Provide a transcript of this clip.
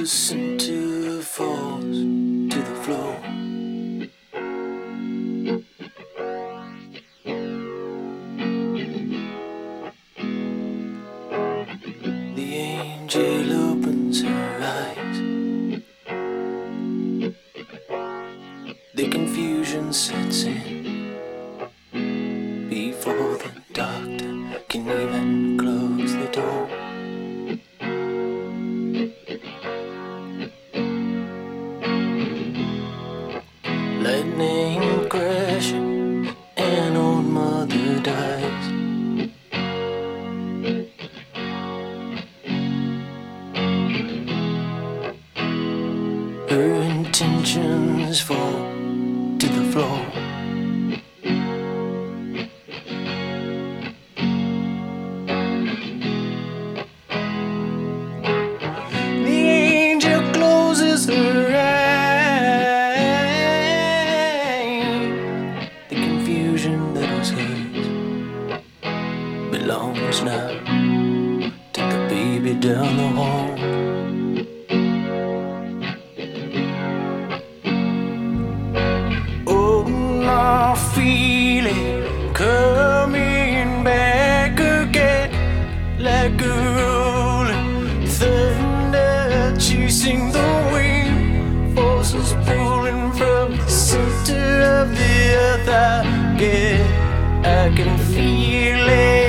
center falls to the floor. The angel opens her eyes. The confusion sets in before the doctor can even close the door. Lightning crashes and old mother dies. Her intentions fall to the floor. The angel closes her eyes. The confusion that was hers belongs now to the baby down the hall. I feel it coming back again, like a rolling thunder chasing the wind, forces pulling from the center of the earth. I can feel it.